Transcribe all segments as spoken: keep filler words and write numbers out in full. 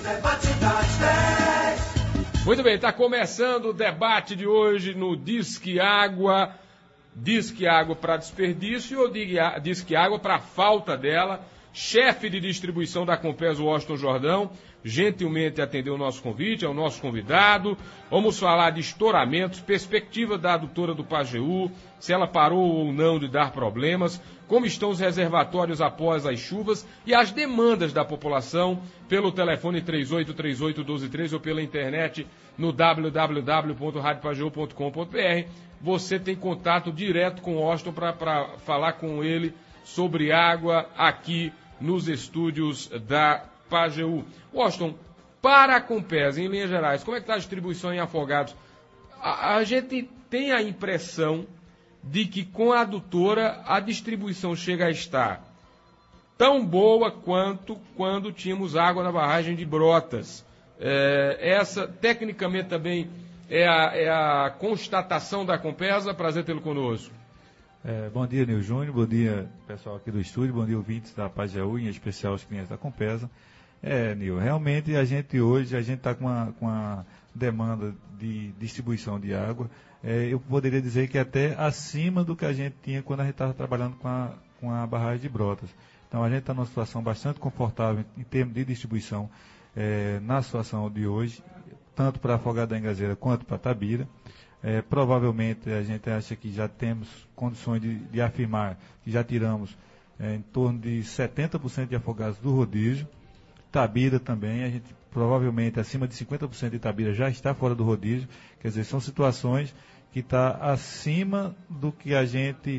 debate das dez. Muito bem, está começando o debate de hoje no Disque Água. Disque Água para desperdício ou Disque Água para falta dela. Chefe de distribuição da Compesa, Washington Jordão, gentilmente atendeu o nosso convite, é o nosso convidado. Vamos falar de estouramentos, perspectiva da adutora do Pajeú, se ela parou ou não de dar problemas, como estão os reservatórios após as chuvas e as demandas da população pelo telefone três oito três oito um dois três ou pela internet no w w w ponto rádio pajeú ponto com ponto b r. Você tem contato direto com o Washington para falar com ele sobre água aqui nos estúdios da Pajeú. Washington, para a Compesa, em linhas gerais, como é que está a distribuição em Afogados? A, a gente tem a impressão de que com a adutora a distribuição chega a estar tão boa quanto quando tínhamos água na barragem de Brotas. É, essa, tecnicamente, também é a, é a constatação da Compesa. Prazer tê-lo conosco. É, bom dia, Nil Júnior, bom dia, pessoal aqui do estúdio, bom dia, ouvintes da Pajeú, em especial os clientes da Compesa. É, Nil, realmente a gente hoje, a gente está com uma, com uma demanda de distribuição de água, é, eu poderia dizer que até acima do que a gente tinha quando a gente estava trabalhando com a, com a barragem de Brotas. Então a gente está numa situação bastante confortável em termos de distribuição é, na situação de hoje, tanto para Afogado da Engazeira quanto para Tabira. É, provavelmente a gente acha que já temos condições de, de afirmar que já tiramos é, em torno de setenta por cento de afogados do rodízio. Tabira também, a gente provavelmente acima de cinquenta por cento de Tabira já está fora do rodízio. Quer dizer, são situações que estão acima do que a gente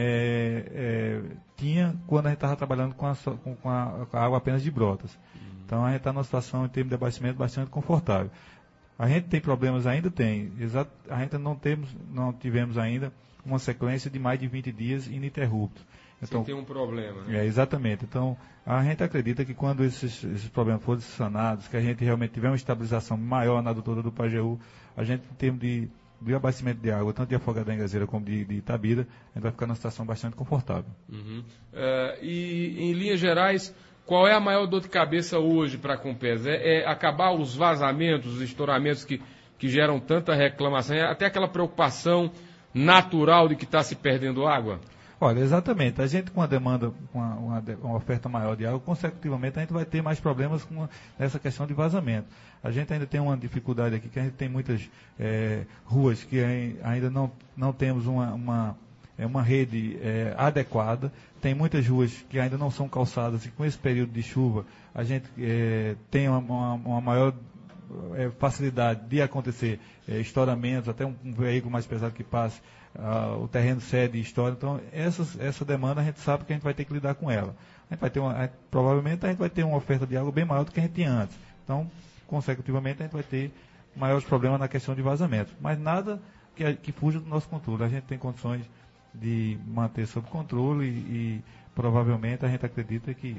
é, é, tinha quando a gente estava trabalhando com a, com, com, a, com a água apenas de Brotas. Então a gente está numa situação em termos de abastecimento bastante confortável. A gente tem problemas, ainda tem, exato, a gente não, temos, não tivemos ainda uma sequência de mais de vinte dias ininterruptos. Então, tem um problema, né? É, exatamente. Então, a gente acredita que quando esses, esses problemas forem sanados, que a gente realmente tiver uma estabilização maior na adutora do Pajeú, a gente, em termos de, de abastecimento de água, tanto de Afogado da Engazeira como de, de Itabira, a gente vai ficar numa situação bastante confortável. Uhum. Uh, e, em linhas gerais, qual é a maior dor de cabeça hoje para a Compesa? É, é acabar os vazamentos, os estouramentos que, que geram tanta reclamação, é até aquela preocupação natural de que está se perdendo água? Olha, exatamente. A gente com a demanda, com uma, uma, uma oferta maior de água, consecutivamente a gente vai ter mais problemas com essa questão de vazamento. A gente ainda tem uma dificuldade aqui, que a gente tem muitas é, ruas que ainda não, não temos uma, uma, é uma rede é, adequada. Tem muitas ruas que ainda não são calçadas e com esse período de chuva a gente é, tem uma, uma, uma maior é, facilidade de acontecer é, estouramentos, até um, um veículo mais pesado que passe, uh, o terreno cede e estoura. Então essas, essa demanda a gente sabe que a gente vai ter que lidar com ela. A gente vai ter uma, a, provavelmente a gente vai ter uma oferta de água bem maior do que a gente tinha antes. Então, consecutivamente a gente vai ter maiores problemas na questão de vazamento. Mas nada que, que fuja do nosso controle. A gente tem condições de manter sob controle e, e provavelmente a gente acredita que,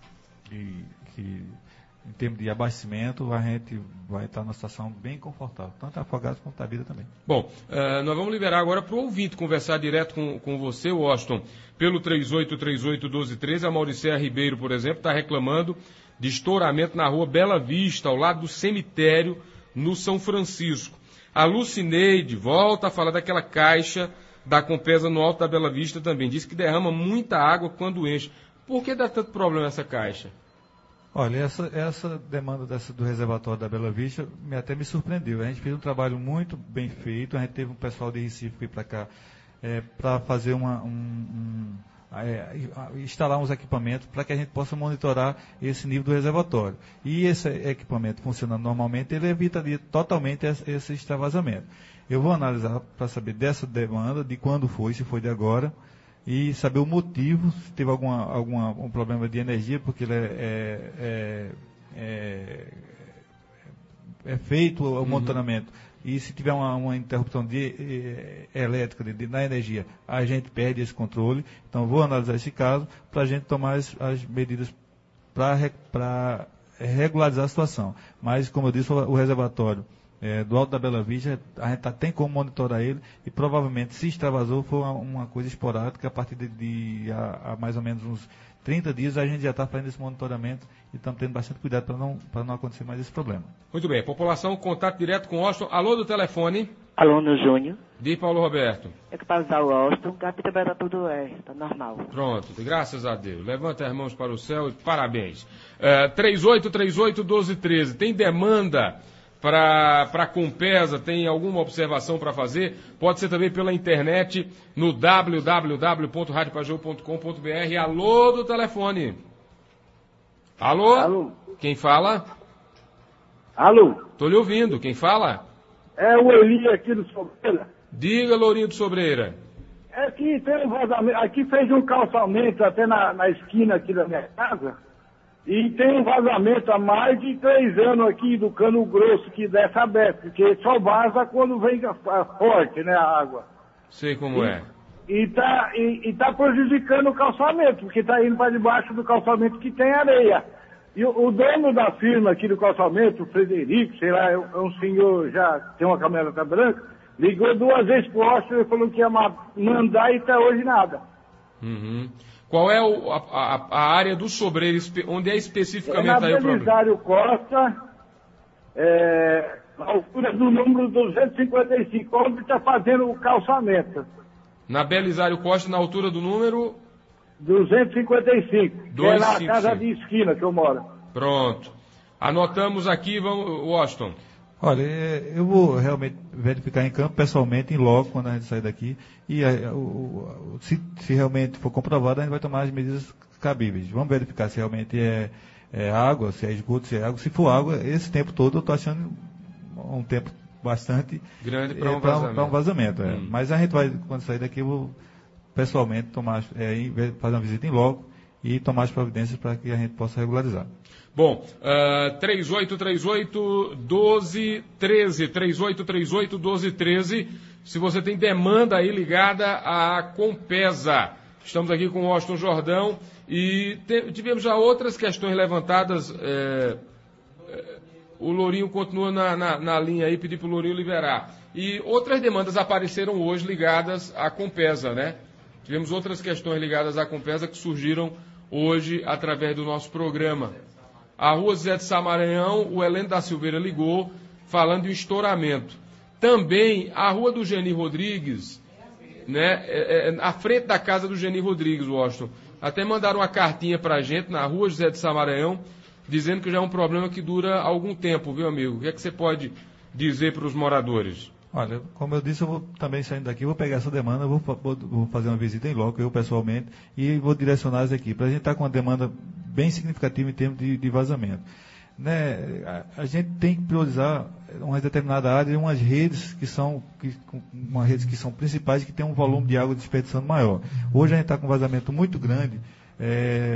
que, que em termos de abastecimento a gente vai estar numa situação bem confortável, tanto Afogados quanto Tabira também. Bom, uh, nós vamos liberar agora para o ouvinte conversar direto com, com você, Washington, pelo três oito três oito um dois três. A Mauricéia Ribeiro, por exemplo, está reclamando de estouramento na rua Bela Vista, ao lado do cemitério, no São Francisco. A Lucineide volta a falar daquela caixa da Compesa no Alto da Bela Vista também. Diz que derrama muita água quando enche. Por que dá tanto problema essa caixa? Olha, essa, essa demanda dessa, do reservatório da Bela Vista me, até me surpreendeu. A gente fez um trabalho muito bem feito. A gente teve um pessoal de Recife que ir para cá é, para fazer uma, um, um, é, instalar uns equipamentos para que a gente possa monitorar esse nível do reservatório. E esse equipamento funcionando normalmente, ele evitaria totalmente esse, esse extravasamento. Eu vou analisar para saber dessa demanda, de quando foi, se foi de agora, e saber o motivo, se teve alguma, alguma, um problema de energia, porque ele é, é, é, é feito o monitoramento. Uhum. E se tiver uma, uma interrupção de, de, elétrica de, de, na energia, a gente perde esse controle. Então, vou analisar esse caso para a gente tomar as, as medidas para regularizar a situação. Mas, como eu disse, o, o reservatório É, do Alto da Bela Vista, a gente tá, tem como monitorar ele e provavelmente, se extravasou, foi uma, uma coisa esporádica a partir de, de a, a mais ou menos uns trinta dias a gente já está fazendo esse monitoramento e estamos tendo bastante cuidado para não, para não acontecer mais esse problema. Muito bem. População, contato direto com o Austin. Alô do telefone. Alô, no Júnior. De Paulo Roberto. É que para usar o Austin, a temperatura é, tá normal. Pronto, graças a Deus. Levanta as mãos para o céu e parabéns. Uh, três oito três oito, um dois um três. Tem demanda para a Compesa? Tem alguma observação para fazer? Pode ser também pela internet no w w w ponto rádio pajéu ponto com ponto b r. Alô do telefone. Alô? Alô? Quem fala? Alô? Tô lhe ouvindo. Quem fala? É o Eli aqui do Sobreira. Diga, Lourinho do Sobreira. É que tem um vazamento, aqui fez um calçamento até na, na esquina aqui da minha casa, e tem um vazamento há mais de três anos aqui do cano grosso que desce aberto, porque só vaza quando vem forte, né, a água. Sei como e, é. E tá, e, e tá prejudicando o calçamento, porque tá indo para debaixo do calçamento que tem areia. E o, o dono da firma aqui do calçamento, o Frederico, sei lá, é um senhor, já tem uma caminhonete branca, ligou duas vezes pro Austin e falou que ia mandar e até hoje nada. Uhum. Qual é o, a, a, a área do Sobreiro, onde é especificamente é na aí o problema? Belisário Costa, é, na altura do número duzentos e cinquenta e cinco, onde está fazendo o calçamento. Na Belisário Costa, na altura do número... duzentos e cinquenta e cinco, que é na casa de esquina que eu moro. Pronto. Anotamos aqui, vamos, Washington. Olha, eu vou realmente verificar em campo, pessoalmente, em loco, quando a gente sair daqui, e o, o, se, se realmente for comprovado, a gente vai tomar as medidas cabíveis. Vamos verificar se realmente é, é água, se é esgoto, se é água. Se for água, esse tempo todo eu estou achando um tempo bastante grande para um é, pra, vazamento. Pra um vazamento é. Hum. Mas a gente vai, quando sair daqui, eu vou pessoalmente tomar, é, fazer uma visita em loco e tomar as providências para que a gente possa regularizar. Bom, uh, três oito três oito, um dois um três, três oito três oito, um dois um três, se você tem demanda aí ligada à Compesa. Estamos aqui com o Washington Jordão e te, tivemos já outras questões levantadas. É, é, o Lourinho continua na, na, na linha aí, pedi para o Lourinho liberar. E outras demandas apareceram hoje ligadas à Compesa, né? Tivemos outras questões ligadas à Compesa que surgiram hoje através do nosso programa. A rua Zé de Samaranhão, o Heleno da Silveira ligou, falando de um estouramento. Também a rua do Geni Rodrigues, né, é, é, à frente da casa do Geni Rodrigues, Washington. Até mandaram uma cartinha para a gente na rua José de Samaranhão, dizendo que já é um problema que dura algum tempo, viu, amigo? O que é que você pode dizer para os moradores? Olha, como eu disse, eu vou também saindo daqui, vou pegar essa demanda, vou, vou, vou fazer uma visita em loco, eu pessoalmente, e vou direcionar as equipes. A gente está com uma demanda bem significativa em termos de, de vazamento. Né? A, a gente tem que priorizar uma determinada área, umas redes que são, que, uma redes que são principais, que tem um volume de água desperdiçando maior. Hoje a gente está com um vazamento muito grande, é,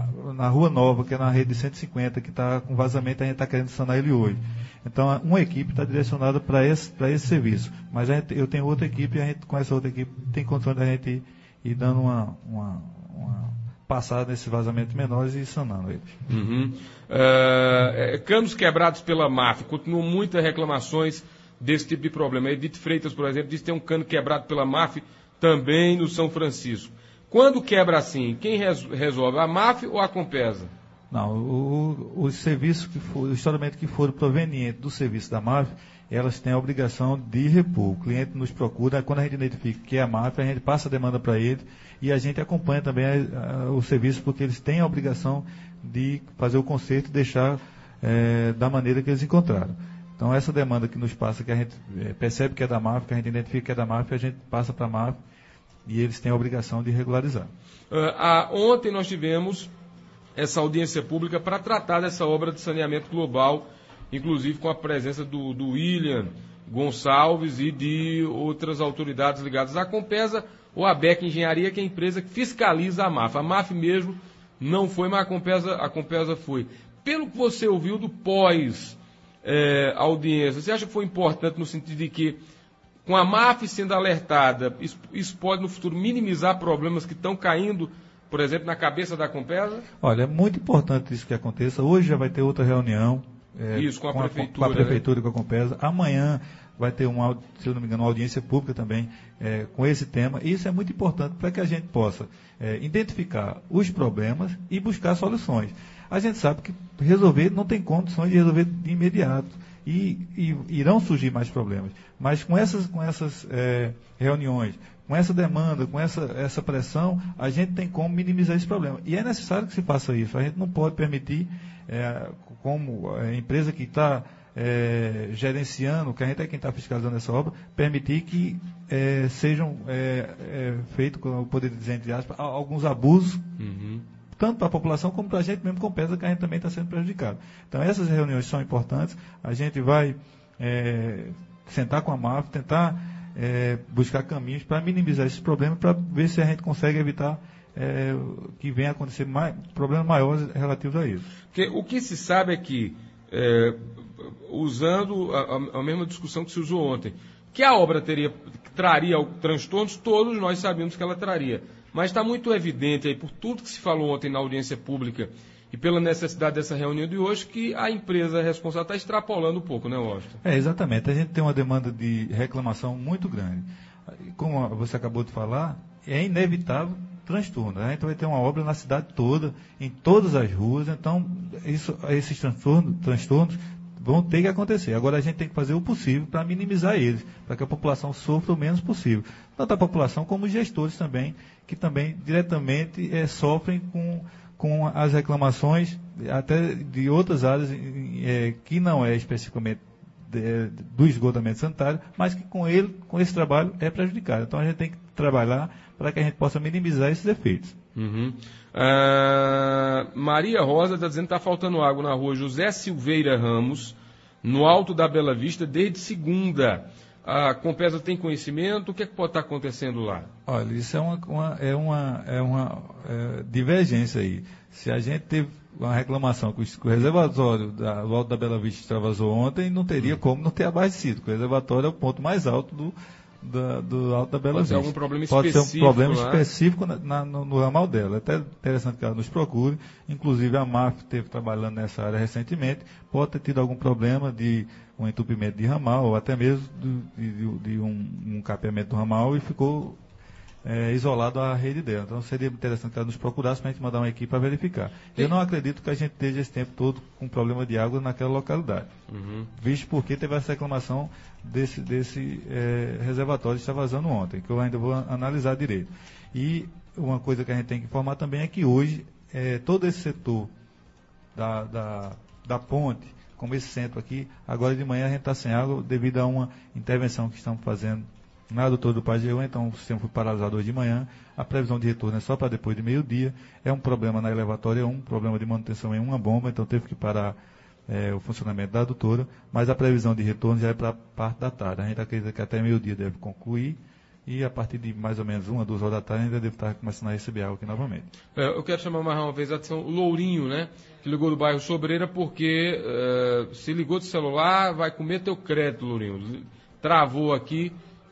na Rua Nova, que é na rede de cento e cinquenta, que está com vazamento, a gente está querendo sanar ele hoje. Então, uma equipe está direcionada para esse, para esse serviço. Mas a gente, eu tenho outra equipe e a gente, com essa outra equipe, tem condições da gente ir, ir dando uma, uma, uma passada nesses vazamentos menores e sanando eles. Uhum. Uh, canos quebrados pela M A F. Continuam muitas reclamações desse tipo de problema. Edith Freitas, por exemplo, disse que tem um cano quebrado pela M A F também no São Francisco. Quando quebra assim, quem res, resolve? A M A F ou a Compesa? Não, o, o, os serviços que for, o estouramento que for proveniente do serviço da M A F, elas têm a obrigação de repor. O cliente nos procura, quando a gente identifica que é a M A F, a gente passa a demanda para ele e a gente acompanha também a, a, o serviço, porque eles têm a obrigação de fazer o conserto e deixar é, da maneira que eles encontraram. Então, essa demanda que nos passa, que a gente é, percebe que é da M A F, que a gente identifica que é da M A F, a gente passa para a M A F e eles têm a obrigação de regularizar. Uh, ah, ontem nós tivemos essa audiência pública para tratar dessa obra de saneamento global, inclusive com a presença do, do William Gonçalves e de outras autoridades ligadas à Compesa ou à B E C Engenharia, que é a empresa que fiscaliza a M A F. A M A F mesmo não foi, mas a Compesa, a Compesa foi. Pelo que você ouviu do pós-audiência, é, você acha que foi importante no sentido de que, com a M A F sendo alertada, isso, isso pode no futuro minimizar problemas que estão caindo, por exemplo, na cabeça da Compesa? Olha, é muito importante isso que aconteça. Hoje já vai ter outra reunião. É, isso, com a com Prefeitura. A, com a Prefeitura e né? com a Compesa. Amanhã vai ter, uma, se eu não me engano, uma audiência pública também é, com esse tema. E isso é muito importante para que a gente possa é, identificar os problemas e buscar soluções. A gente sabe que resolver não tem condições de resolver de imediato. E, e irão surgir mais problemas. Mas com essas, com essas é, reuniões, com essa demanda, com essa, essa pressão, a gente tem como minimizar esse problema. E é necessário que se faça isso. A gente não pode permitir, é, como a empresa que está é, gerenciando, que a gente é quem está fiscalizando essa obra, permitir que é, sejam é, é, feitos, como eu poderia dizer, entre aspas, alguns abusos, uhum. tanto para a população como para a gente mesmo, compensa que a gente também está sendo prejudicado. Então, essas reuniões são importantes. A gente vai é, sentar com a M A F, tentar é, buscar caminhos para minimizar esses problemas, para ver se a gente consegue evitar é, que venha a acontecer mais, problemas maiores relativos a isso. Porque o que se sabe é que, é, usando a, a mesma discussão que se usou ontem, que a obra teria, traria transtornos, todos nós sabemos que ela traria. Mas está muito evidente aí, por tudo que se falou ontem na audiência pública e pela necessidade dessa reunião de hoje, que a empresa responsável está extrapolando um pouco, né, Washington? É, exatamente. A gente tem uma demanda de reclamação muito grande. Como você acabou de falar, é inevitável transtorno. A gente vai ter uma obra na cidade toda, em todas as ruas, então isso, esses transtornos, transtornos vão ter que acontecer. Agora a gente tem que fazer o possível para minimizar eles, para que a população sofra o menos possível. Tanto a população como os gestores também, que também diretamente é, sofrem com, com as reclamações até de outras áreas é, que não é especificamente de, do esgotamento sanitário, mas que com ele, com esse trabalho, é prejudicado. Então a gente tem que trabalhar para que a gente possa minimizar esses efeitos. Uhum. Uh, Maria Rosa está dizendo que está faltando água na rua José Silveira Ramos, no Alto da Bela Vista, desde segunda. A Compesa tem conhecimento? O que, é que pode estar acontecendo lá? Olha, isso é uma, uma, é uma, é uma é, divergência aí. Se a gente teve uma reclamação que o reservatório da, do Alto da Bela Vista extravasou ontem, não teria hum. como não ter abastecido, porque o reservatório é o ponto mais alto do, da, do Alto da Bela Pode Vista. Ser algum problema Pode específico, ser um problema lá. específico na, na, no, no ramal dela. É até interessante que ela nos procure. Inclusive a M A F esteve trabalhando nessa área recentemente. Pode ter tido algum problema de um entupimento de ramal, ou até mesmo de, de, de um, um capeamento do ramal e ficou é, isolado a rede dela. Então seria interessante que ela nos procurasse para a gente mandar uma equipe para verificar. Sim. Eu não acredito que a gente esteja esse tempo todo com problema de água naquela localidade. Uhum. Visto porque teve essa reclamação desse, desse é, reservatório que está vazando ontem, que eu ainda vou analisar direito. E uma coisa que a gente tem que informar também é que hoje é, todo esse setor da, da, da ponte, como esse centro aqui, agora de manhã a gente está sem água devido a uma intervenção que estamos fazendo na doutora do Pajeú, então o sistema foi paralisado hoje de manhã, a previsão de retorno é só para depois de meio-dia, é um problema na elevatória, é um problema de manutenção em uma bomba, então teve que parar é, o funcionamento da adutora, mas a previsão de retorno já é para a parte da tarde, a gente acredita que até meio-dia deve concluir, e a partir de mais ou menos uma, duas horas da tarde, ainda deve estar começando a receber água aqui novamente. É, eu quero chamar mais uma vez a atenção, o Lourinho, né? Que ligou do bairro Sobreira porque uh, se ligou do celular, vai comer teu crédito, Lourinho. Travou aqui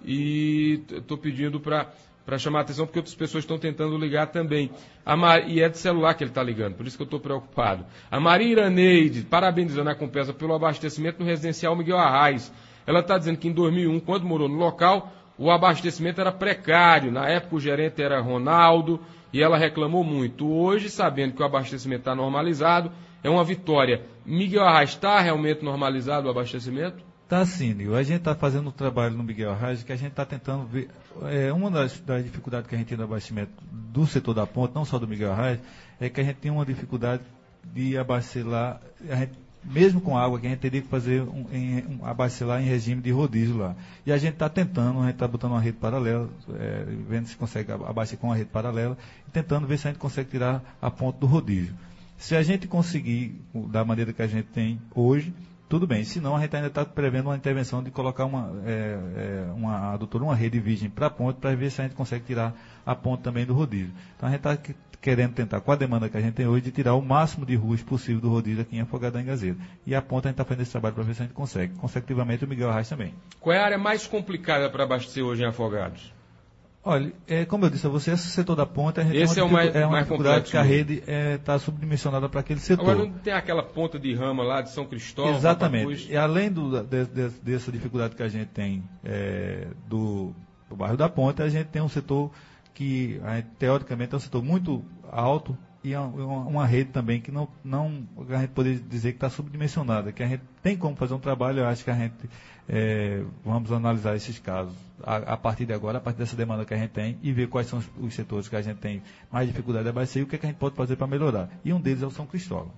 e estou pedindo para chamar a atenção porque outras pessoas estão tentando ligar também. A Mar... E é de celular que ele está ligando, por isso que eu estou preocupado. A Maria Iraneide, parabenizando a Compesa pelo abastecimento no residencial Miguel Arraes. Ela está dizendo que em dois mil e um, quando morou no local, o abastecimento era precário. Na época o gerente era Ronaldo e ela reclamou muito. Hoje, sabendo que o abastecimento está normalizado, é uma vitória. Miguel Arraes, está realmente normalizado o abastecimento? Está sim, Nil. A gente está fazendo um trabalho no Miguel Arraes que a gente está tentando ver. É, uma das, das dificuldades que a gente tem no abastecimento do setor da ponte, não só do Miguel Arraes, é que a gente tem uma dificuldade de abastecer lá. A gente, mesmo com água, que a gente teria que fazer um, em, um, abastecer lá em regime de rodízio lá. E a gente está tentando, a gente está botando uma rede paralela, é, vendo se consegue abastecer com uma rede paralela, e tentando ver se a gente consegue tirar a ponte do rodízio. Se a gente conseguir, da maneira que a gente tem hoje, tudo bem. Se não, a gente ainda está prevendo uma intervenção de colocar uma, é, é, uma adutora, uma rede virgem para a ponte, para ver se a gente consegue tirar a ponte também do rodízio. Então a gente está querendo tentar, com a demanda que a gente tem hoje, de tirar o máximo de ruas possível do rodízio aqui em Afogadão e Gazeira. E a ponte a gente está fazendo esse trabalho para ver se a gente consegue. Consecutivamente o Miguel Arraes também. Qual é a área mais complicada para abastecer hoje em Afogados? Olha, é, como eu disse a você, esse setor da ponta a gente esse tem uma, é o mais, é uma mais dificuldade complexo, que a mesmo. rede está é, subdimensionada para aquele setor. Agora não tem aquela ponta de rama lá de São Cristóvão? Exatamente. Papapuz? E além do, de, de, dessa dificuldade que a gente tem é, do, do bairro da Ponta, a gente tem um setor que, a gente, teoricamente, é um setor muito alto e é uma, uma rede também que não, não a gente pode dizer que está subdimensionada, que a gente tem como fazer um trabalho, eu acho que a gente é, vamos analisar esses casos a, a partir de agora, a partir dessa demanda que a gente tem e ver quais são os, os setores que a gente tem mais dificuldade de abastecer e o que, é que a gente pode fazer para melhorar. E um deles é o São Cristóvão.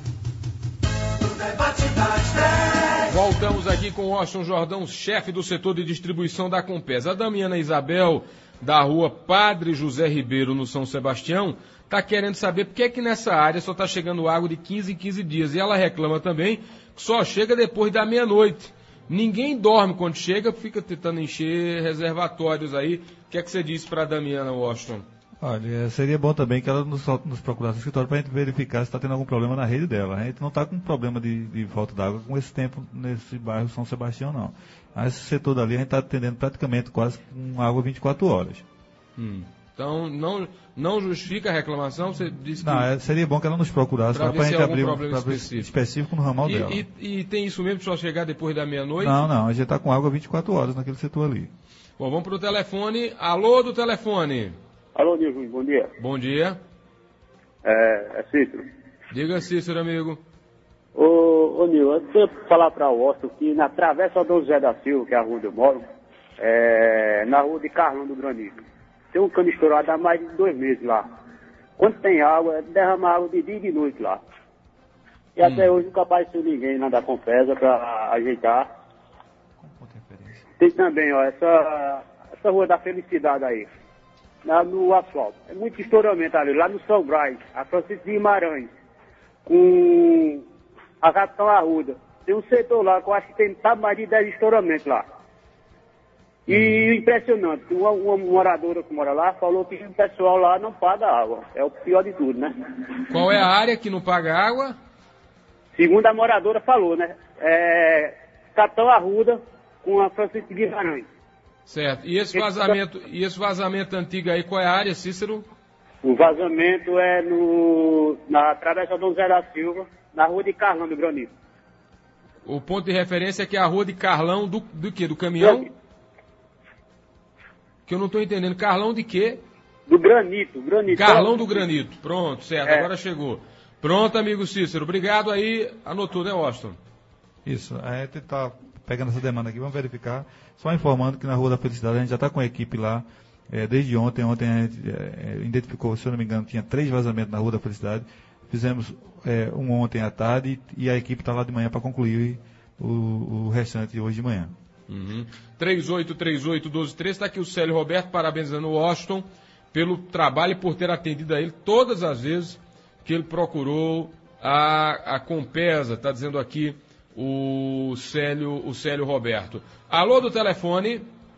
Voltamos aqui com o Washington Jordão, chefe do setor de distribuição da Compesa. A Damiana Isabel, da rua Padre José Ribeiro, no São Sebastião, está querendo saber por que é que nessa área só está chegando água de quinze em quinze dias. E ela reclama também que só chega depois da meia-noite. Ninguém dorme quando chega, fica tentando encher reservatórios aí. O que é que você disse para a Damiana, Washington? Olha, seria bom também que ela nos, nos procurasse no escritório para a gente verificar se está tendo algum problema na rede dela. A gente não está com problema de, de falta d'água com esse tempo nesse bairro São Sebastião, não. Mas esse setor dali a gente está atendendo praticamente quase com água vinte e quatro horas. Hum. Então, não, não justifica a reclamação? Você disse que... Não, é, seria bom que ela nos procurasse para a gente abrir um problema específico. específico no ramal e, dela. E, e tem isso mesmo, só chegar depois da meia-noite? Não, não, a gente está com água vinte e quatro horas naquele setor ali. Bom, vamos para o telefone. Alô do telefone. Alô, Nilson, bom dia. Bom dia. É, é Cícero. Diga, Cícero, amigo. Ô, ô Nil, eu tenho que falar para o Washington que na Travessa Dom José da Silva, que é a rua onde eu moro, é, na rua de Carlão do Granito, tem um cano estourado há mais de dois meses lá. Quando tem água, derrama água de dia e de noite lá. E hum. até hoje nunca apareceu ninguém lá da Compesa para ajeitar. Tem também, ó, essa, essa rua da Felicidade aí. Na, no asfalto. É muito estouramento ali, lá no São Brás, a Francisco de Guimarães, com a Capitão Arruda. Tem um setor lá que eu acho que tem tá mais de dez estouramentos lá. E hum. impressionante, uma, uma moradora que mora lá falou que o pessoal lá não paga água. É o pior de tudo, né? Qual é a área que não paga água? Segundo a moradora falou, né? É Capitão Arruda com a Francisco de Guimarães. Certo. E esse vazamento, e esse vazamento antigo aí, qual é a área, Cícero? O vazamento é no, na Travessa Dom José da Silva, na rua de Carlão do Granito. O ponto de referência é que é a rua de Carlão do, do quê? Do caminhão? Granito. Que eu não estou entendendo. Carlão de quê? Do Granito. Granito. Carlão do Granito. Pronto, certo. É. Agora chegou. Pronto, amigo Cícero. Obrigado aí. Anotou, né, Washington? Isso. A gente está pegando essa demanda aqui, vamos verificar. Só informando que na Rua da Felicidade a gente já está com a equipe lá. É, desde ontem, ontem a gente é, identificou, se eu não me engano, tinha três vazamentos na Rua da Felicidade. Fizemos é, um ontem à tarde e a equipe está lá de manhã para concluir o, o restante hoje de manhã. Uhum. três oito três oito, um dois três, está aqui o Célio Roberto parabenizando o Washington pelo trabalho e por ter atendido a ele todas as vezes que ele procurou a, a Compesa, está dizendo aqui o Célio, o Célio Roberto. Alô do telefone?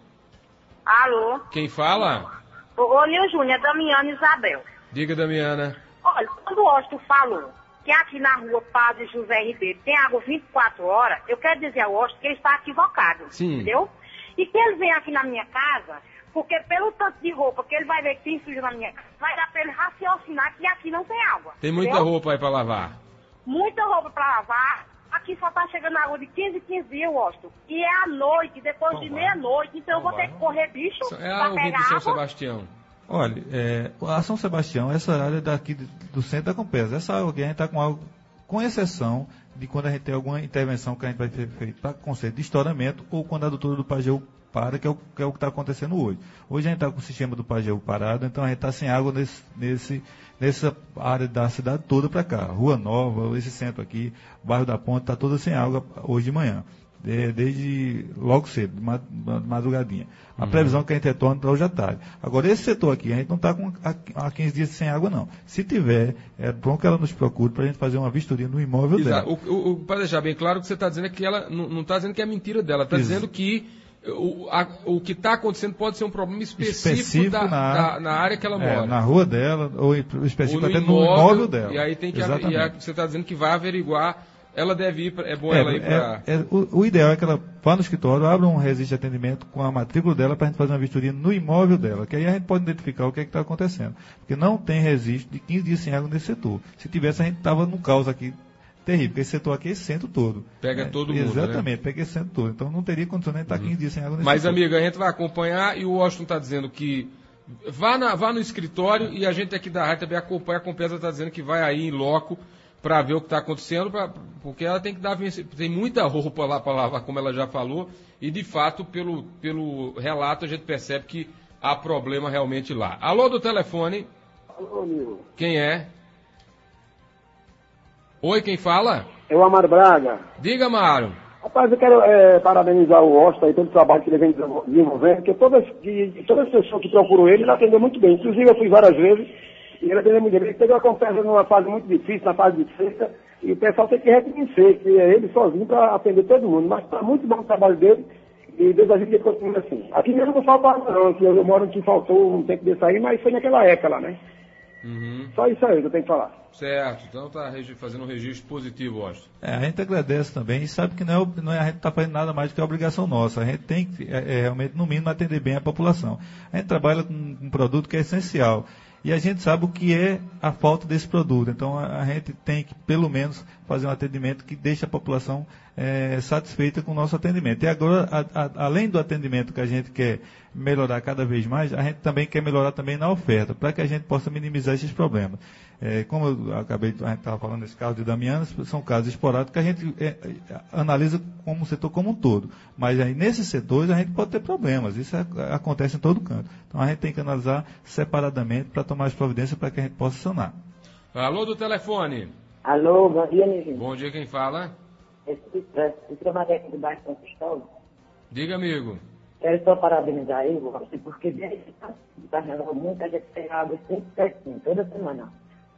Alô? Quem fala? Ô, ô Nil Júnior, é Damiana Isabel. Diga, Damiana. Olha, quando o Washington falou que aqui na rua Padre José Ribeiro tem água vinte e quatro horas, eu quero dizer ao Washington que ele está equivocado. Sim. Entendeu? E que ele vem aqui na minha casa, porque pelo tanto de roupa que ele vai ver que tem sujo na minha casa, vai dar para ele raciocinar que aqui não tem água. Tem muita entendeu? roupa aí para lavar. Muita roupa para lavar. Aqui só tá chegando água de quinze em quinze dias, Washington. E é à noite, depois Bom, de vai. meia-noite, então Bom, eu vou ter vai. que correr bicho É a para ouvinte pegar do São água. Sebastião. Olha, é, a São Sebastião, essa área daqui do centro da Compesa, essa água aqui a gente está com algo, com exceção de quando a gente tem alguma intervenção que a gente vai ter feito para conceito de estouramento ou quando a adutora do Pajeú para, que é o que é o que está acontecendo hoje. Hoje a gente está com o sistema do Pajeú parado, então a gente está sem água nesse, nesse, nessa área da cidade toda para cá. Rua Nova, esse centro aqui, bairro da Ponte, está toda sem água hoje de manhã. Desde logo cedo, de madrugadinha. A uhum. previsão é que a gente retorna para hoje à tarde. Agora, esse setor aqui, a gente não está com há quinze dias sem água, não. Se tiver, é bom que ela nos procure para a gente fazer uma vistoria no imóvel Exato. dela. O, o, para deixar bem claro, o que você está dizendo é que ela não está dizendo que é mentira dela, está dizendo que o, a, o que está acontecendo pode ser um problema específico, específico da, na, da, na área que ela mora. É, na rua dela, ou específico ou no até imóvel, no imóvel dela. E aí tem que Exatamente. e a, você está dizendo que vai averiguar ela deve ir, pra, é bom É, ela ir para... é, é, o, o ideal é que ela vá no escritório, abra um registro de atendimento com a matrícula dela para a gente fazer uma vistoria no imóvel dela, que aí a gente pode identificar o que é que está acontecendo. Porque não tem registro de quinze dias sem água nesse setor. Se tivesse, a gente estava num caos aqui terrível, porque esse setor aqui é esse centro todo. Pega é, todo mundo, Exatamente, né? pega esse centro todo. Então não teria condição de estar quinze dias sem água nesse Mas, setor. amiga, a gente vai acompanhar e o Washington está dizendo que vá, na, vá no escritório e a gente aqui da rádio também acompanha. A Compesa está dizendo que vai aí em loco para ver o que está acontecendo, pra, porque ela tem que dar tem muita roupa lá para lavar, como ela já falou, e de fato, pelo, pelo relato, a gente percebe que há problema realmente lá. Alô do telefone? Alô, Nil. Quem é? Oi, quem fala? É o Amaro Braga. Diga, Amaro. Rapaz, eu quero é, parabenizar o Washington aí pelo trabalho que ele vem desenvolvendo, porque todas, de, todas as pessoas que procuram ele, ele atendeu muito bem. Inclusive, eu fui várias vezes e ele atendeu muito bem. Ele teve uma conversa numa fase muito difícil, na fase de sexta, e o pessoal tem que reconhecer que é ele sozinho para atender todo mundo. Mas está muito bom o trabalho dele e Deus ajude que ele continue assim. Aqui mesmo não falta água não, que eu moro que faltou um tempo de sair, mas foi naquela época lá, né? Uhum. Só isso aí que eu tenho que falar. Certo, então está fazendo um registro positivo, Washington. É, a gente agradece também e sabe que não é, não é, a gente está fazendo nada mais do que a obrigação nossa. A gente tem que, é, é, realmente, no mínimo, atender bem a população. A gente trabalha com um produto que é essencial. E a gente sabe o que é a falta desse produto. Então, a, a gente tem que, pelo menos, fazer um atendimento que deixe a população é, satisfeita com o nosso atendimento. E agora, a, a, além do atendimento que a gente quer melhorar cada vez mais, a gente também quer melhorar também na oferta, para que a gente possa minimizar esses problemas. É, como eu acabei, a gente estava falando nesse caso de Damiana, são casos esporádicos que a gente é, analisa como um setor como um todo. Mas aí, nesses setores a gente pode ter problemas, isso é, acontece em todo canto. Então a gente tem que analisar separadamente para tomar as providências para que a gente possa sanar. Alô do telefone. Alô, bom dia, Nilson. Bom dia, quem fala? Esse trabalho aqui do bairro São Cristóvão. Diga, amigo. Quero só parabenizar aí, porque desde que está renovando muita gente tem água sempre certinho, toda semana.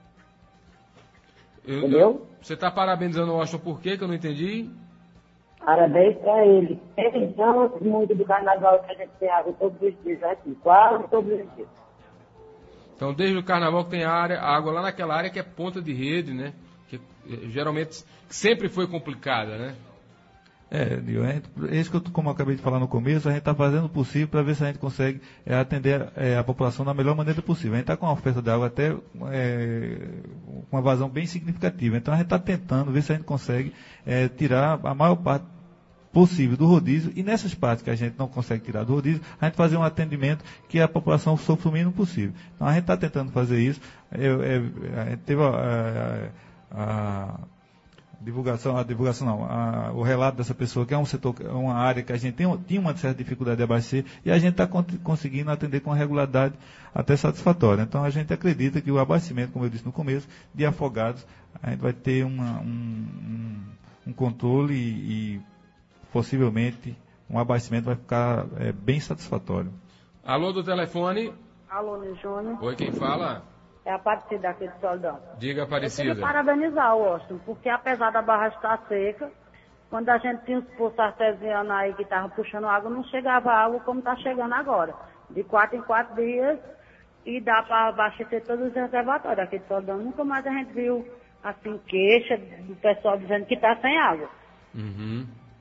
Eu, Entendeu? eu, você está parabenizando o Washington por quê, que eu não entendi? Parabéns para ele. Ele não muito do carnaval que a gente tem água todos os dias aqui, quase todos os dias. Então, desde o carnaval que tem área, água lá naquela área que é ponta de rede, né? Que geralmente sempre foi complicada, né? É, Nil, é isso que eu, como eu acabei de falar no começo, a gente está fazendo o possível para ver se a gente consegue é, atender é, a população da melhor maneira possível. A gente está com uma oferta de água até é, com uma vazão bem significativa. Então a gente está tentando ver se a gente consegue é, tirar a maior parte possível do rodízio, e nessas partes que a gente não consegue tirar do rodízio, a gente fazer um atendimento que a população sofra o mínimo possível. Então a gente está tentando fazer isso. Eu, eu, a gente teve a, a, a divulgação, a divulgação não, a, o relato dessa pessoa que é um setor, uma área que a gente tem, tinha uma certa dificuldade de abastecer, e a gente está conseguindo atender com uma regularidade até satisfatória. Então a gente acredita que o abastecimento, como eu disse no começo, de Afogados, a gente vai ter uma, um, um, um controle e, e possivelmente um abastecimento vai ficar é, bem satisfatório. Alô do telefone. Alô, Nil Júnior. Oi, quem fala? É a Aparecida aqui de Soldão. Diga, Eu Aparecida. queria parabenizar o Washington, porque apesar da barragem estar seca, quando a gente tinha os poços artesianos aí que estavam puxando água, não chegava água como está chegando agora. De quatro em quatro dias, e dá para abastecer todos os reservatórios aqui de Soldão. Nunca mais a gente viu, assim, queixa do pessoal dizendo que está sem água. Uhum.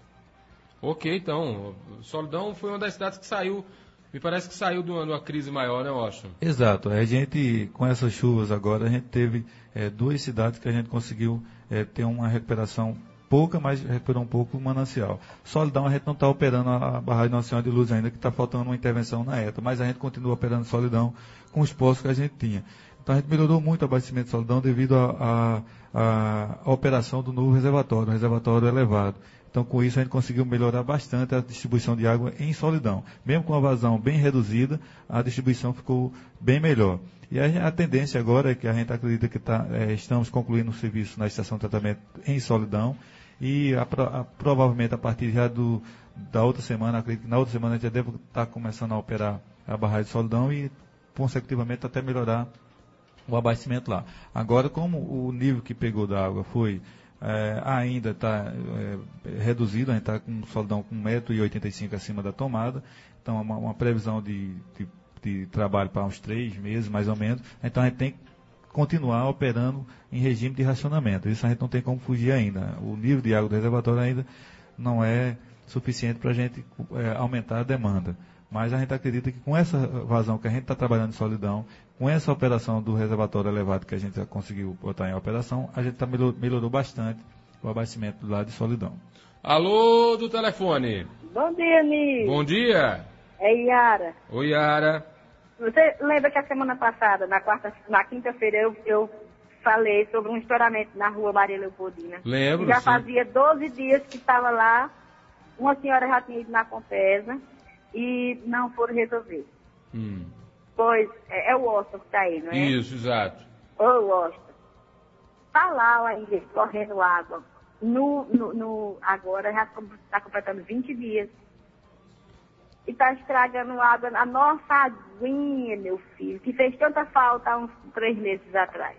Ok, então. Soldão foi uma das cidades que saiu, me parece que saiu de uma, de uma crise maior, né, Washington? Exato. A gente, com essas chuvas agora, a gente teve é, duas cidades que a gente conseguiu é, ter uma recuperação pouca, mas recuperou um pouco o manancial. Solidão, a gente não está operando a barragem nacional de luz ainda, que está faltando uma intervenção na ETA, mas a gente continua operando Solidão com os postos que a gente tinha. Então a gente melhorou muito o abastecimento de Solidão devido à operação do novo reservatório, um reservatório elevado. Então, com isso, a gente conseguiu melhorar bastante a distribuição de água em Solidão. Mesmo com a vazão bem reduzida, a distribuição ficou bem melhor. E a, a tendência agora é que a gente acredita que tá, é, estamos concluindo o serviço na estação de tratamento em Solidão, e a, a, provavelmente a partir já do, da outra semana, acredito que na outra semana a gente já deve estar começando a operar a barragem de Solidão e, consecutivamente, até melhorar o abastecimento lá. Agora, como o nível que pegou da água foi... É, ainda está é, reduzido, a gente está com um Solidão com um metro e oitenta e cinco acima da tomada, então uma, uma previsão de, de, de trabalho para uns três meses, mais ou menos. Então a gente tem que continuar operando em regime de racionamento. Isso a gente não tem como fugir ainda. O nível de água do reservatório ainda não é suficiente para a gente é, aumentar a demanda. Mas a gente acredita que com essa vazão que a gente está trabalhando em Solidão, com essa operação do reservatório elevado que a gente já conseguiu botar em operação, a gente tá melhor, melhorou bastante o abastecimento do lado de Solidão. Alô, do telefone. Bom dia, Nil. Bom dia. É Iara. Oi, Yara. Você lembra que a semana passada, na quarta, na quinta-feira, eu, eu falei sobre um estouramento na rua Maria Leopoldina? Lembro, Já sim. fazia doze dias que estava lá, uma senhora já tinha ido na Compesa e não foram resolver. Hum. Pois, é, é o Washington que está aí, não é? Isso, exato. Ô, Washington, está lá ainda correndo água. No, no, no, agora já está completando vinte dias. E está estragando água, a nossa aguinha, meu filho, que fez tanta falta há uns três meses atrás.